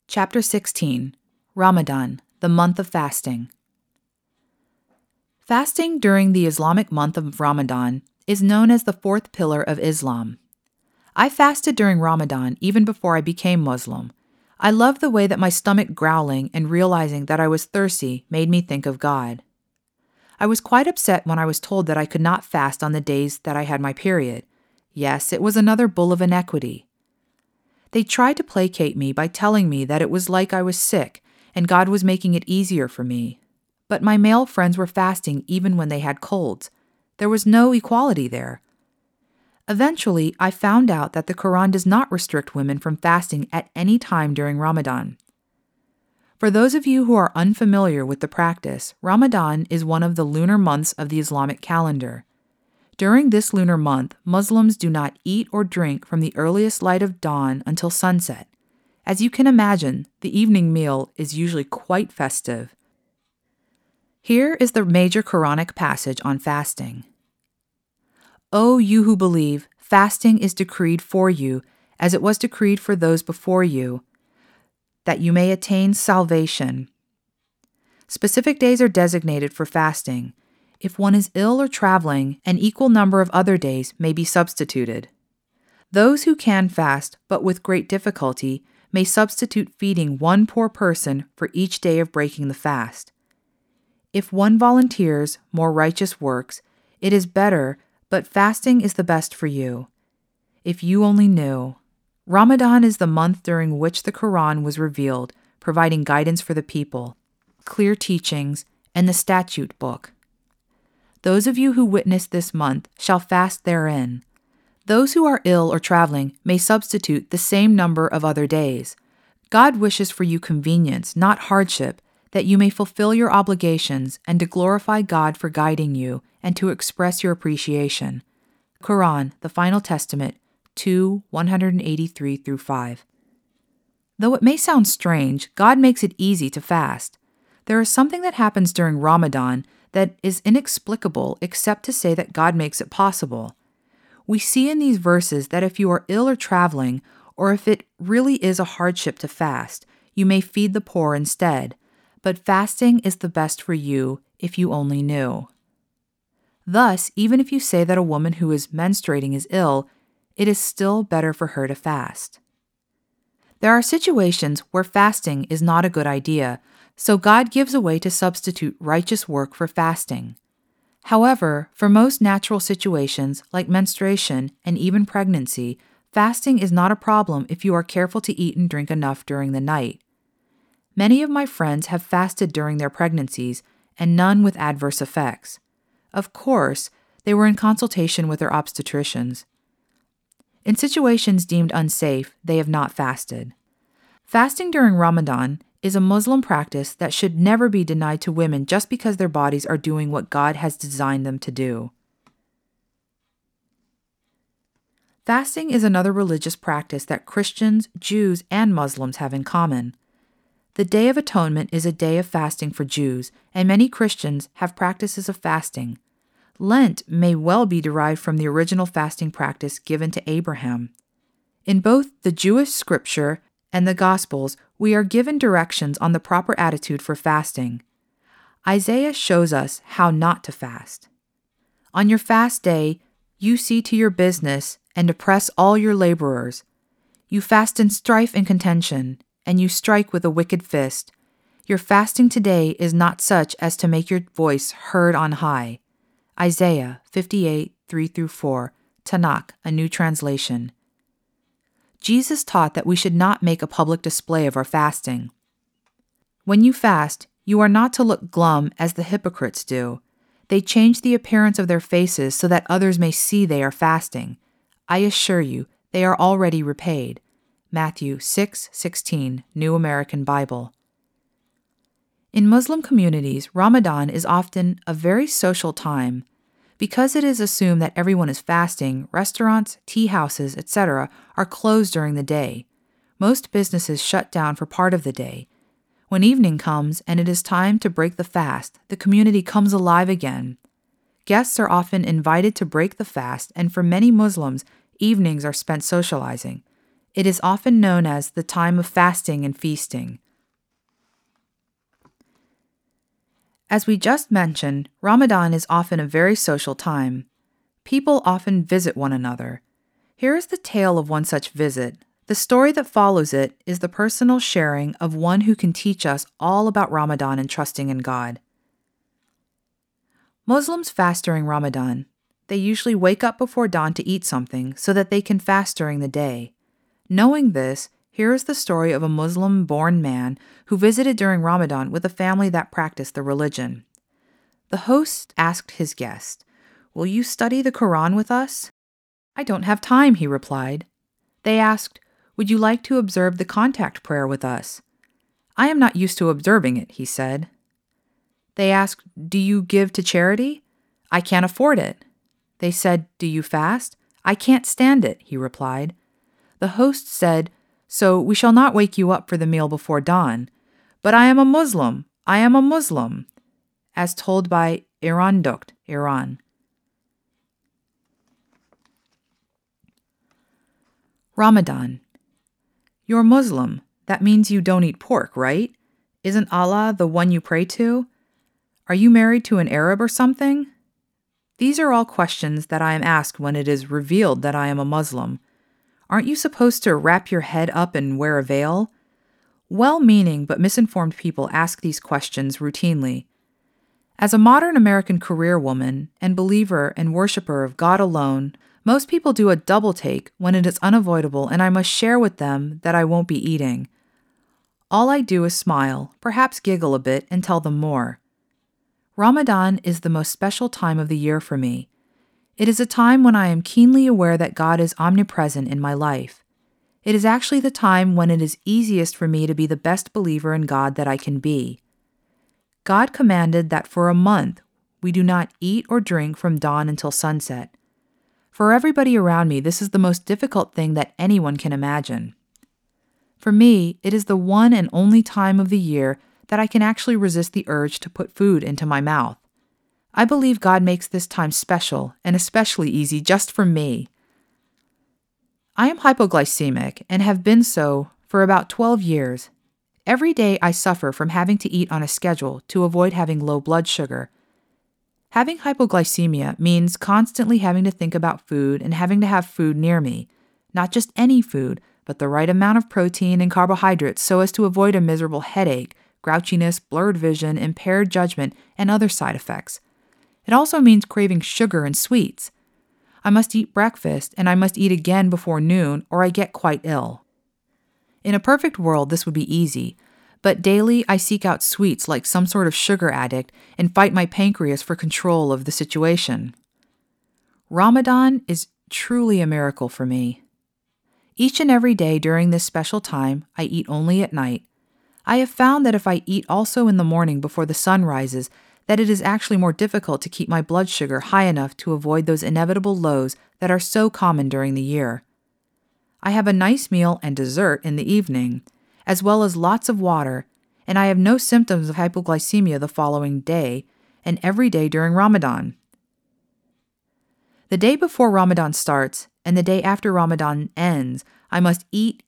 Chapter 16, Ramadan, the month of fasting. Fasting during the Islamic month of Ramadan is known as the fourth pillar of Islam. I fasted during Ramadan even before I became Muslim. I loved the way that my stomach growling and realizing that I was thirsty made me think of God. I was quite upset when I was told that I could not fast on the days that I had my period. Yes, it was another bull of iniquity. They tried to placate me by telling me that it was like I was sick and God was making it easier for me. But my male friends were fasting even when they had colds. There was no equality there. Eventually, I found out that the Quran does not restrict women from fasting at any time during Ramadan. For those of you who are unfamiliar with the practice, Ramadan is one of the lunar months of the Islamic calendar. During this lunar month, Muslims do not eat or drink from the earliest light of dawn until sunset. As you can imagine, the evening meal is usually quite festive. Here is the major Quranic passage on fasting. O you who believe, fasting is decreed for you, as it was decreed for those before you, that you may attain salvation. Specific days are designated for fasting. If one is ill or traveling, an equal number of other days may be substituted. Those who can fast, but with great difficulty, may substitute feeding one poor person for each day of breaking the fast. If one volunteers more righteous works, it is better, but fasting is the best for you. If you only knew. Ramadan is the month during which the Quran was revealed, providing guidance for the people, clear teachings, and the statute book. Those of you who witness this month shall fast therein. Those who are ill or traveling may substitute the same number of other days. God wishes for you convenience, not hardship, that you may fulfill your obligations and to glorify God for guiding you and to express your appreciation. Quran, the Final Testament, 2:183-5. Though it may sound strange, God makes it easy to fast. There is something that happens during Ramadan that is inexplicable except to say that God makes it possible. We see in these verses that if you are ill or traveling, or if it really is a hardship to fast, you may feed the poor instead. But fasting is the best for you if you only knew. Thus, even if you say that a woman who is menstruating is ill, it is still better for her to fast. There are situations where fasting is not a good idea, so God gives a way to substitute righteous work for fasting. However, for most natural situations like menstruation and even pregnancy, fasting is not a problem if you are careful to eat and drink enough during the night. Many of my friends have fasted during their pregnancies, and none with adverse effects. Of course, they were in consultation with their obstetricians. In situations deemed unsafe, they have not fasted. Fasting during Ramadan is a Muslim practice that should never be denied to women just because their bodies are doing what God has designed them to do. Fasting is another religious practice that Christians, Jews, and Muslims have in common. The Day of Atonement is a day of fasting for Jews, and many Christians have practices of fasting. Lent may well be derived from the original fasting practice given to Abraham. In both the Jewish scripture and the Gospels, we are given directions on the proper attitude for fasting. Isaiah shows us how not to fast. On your fast day, you see to your business and oppress all your laborers. You fast in strife and contention, and you strike with a wicked fist. Your fasting today is not such as to make your voice heard on high. Isaiah 58:3-4, Tanakh, a New Translation. Jesus taught that we should not make a public display of our fasting. When you fast, you are not to look glum as the hypocrites do. They change the appearance of their faces so that others may see they are fasting. I assure you, they are already repaid. Matthew 6:16, New American Bible. In Muslim communities, Ramadan is often a very social time. Because it is assumed that everyone is fasting, restaurants, tea houses, etc. are closed during the day. Most businesses shut down for part of the day. When evening comes and it is time to break the fast, the community comes alive again. Guests are often invited to break the fast, and for many Muslims, evenings are spent socializing. It is often known as the time of fasting and feasting. As we just mentioned, Ramadan is often a very social time. People often visit one another. Here is the tale of one such visit. The story that follows it is the personal sharing of one who can teach us all about Ramadan and trusting in God. Muslims fast during Ramadan. They usually wake up before dawn to eat something so that they can fast during the day. Knowing this, here is the story of a Muslim-born man who visited during Ramadan with a family that practiced the religion. The host asked his guest, "Will you study the Quran with us?" "I don't have time," he replied. They asked, "Would you like to observe the contact prayer with us?" "I am not used to observing it," he said. They asked, "Do you give to charity?" "I can't afford it." They said, "Do you fast?" "I can't stand it," he replied. The host said, "So we shall not wake you up for the meal before dawn." "But I am a Muslim. I am a Muslim," as told by Iran Dukt, Iran. Ramadan. You're Muslim. That means you don't eat pork, right? Isn't Allah the one you pray to? Are you married to an Arab or something? These are all questions that I am asked when it is revealed that I am a Muslim. Aren't you supposed to wrap your head up and wear a veil? Well-meaning but misinformed people ask these questions routinely. As a modern American career woman and believer and worshiper of God alone, most people do a double take when it is unavoidable and I must share with them that I won't be eating. All I do is smile, perhaps giggle a bit, and tell them more. Ramadan is the most special time of the year for me. It is a time when I am keenly aware that God is omnipresent in my life. It is actually the time when it is easiest for me to be the best believer in God that I can be. God commanded that for a month we do not eat or drink from dawn until sunset. For everybody around me, this is the most difficult thing that anyone can imagine. For me, it is the one and only time of the year that I can actually resist the urge to put food into my mouth. I believe God makes this time special and especially easy just for me. I am hypoglycemic and have been so for about 12 years. Every day I suffer from having to eat on a schedule to avoid having low blood sugar. Having hypoglycemia means constantly having to think about food and having to have food near me. Not just any food, but the right amount of protein and carbohydrates so as to avoid a miserable headache, grouchiness, blurred vision, impaired judgment, and other side effects. It also means craving sugar and sweets. I must eat breakfast and I must eat again before noon or I get quite ill. In a perfect world, this would be easy, but daily I seek out sweets like some sort of sugar addict and fight my pancreas for control of the situation. Ramadan is truly a miracle for me. Each and every day during this special time, I eat only at night. I have found that if I eat also in the morning before the sun rises, that it is actually more difficult to keep my blood sugar high enough to avoid those inevitable lows that are so common during the year. I have a nice meal and dessert in the evening, as well as lots of water, and I have no symptoms of hypoglycemia the following day and every day during Ramadan. The day before Ramadan starts and the day after Ramadan ends, I must eat,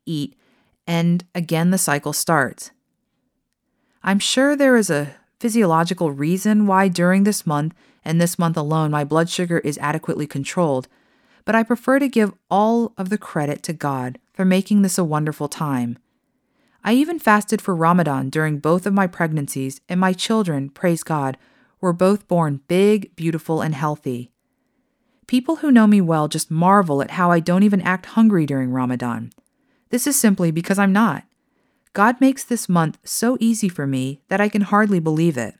and again the cycle starts. I'm sure there is a physiological reason why during this month and this month alone my blood sugar is adequately controlled, but I prefer to give all of the credit to God for making this a wonderful time. I even fasted for Ramadan during both of my pregnancies, and my children, praise God, were both born big, beautiful, and healthy. People who know me well just marvel at how I don't even act hungry during Ramadan. This is simply because I'm not. God makes this month so easy for me that I can hardly believe it.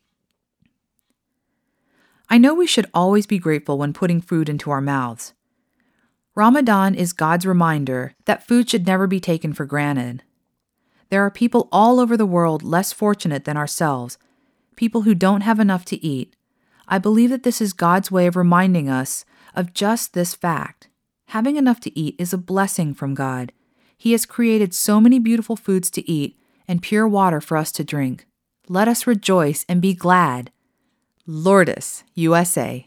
I know we should always be grateful when putting food into our mouths. Ramadan is God's reminder that food should never be taken for granted. There are people all over the world less fortunate than ourselves, people who don't have enough to eat. I believe that this is God's way of reminding us of just this fact. Having enough to eat is a blessing from God. He has created so many beautiful foods to eat and pure water for us to drink. Let us rejoice and be glad. Lourdes, USA.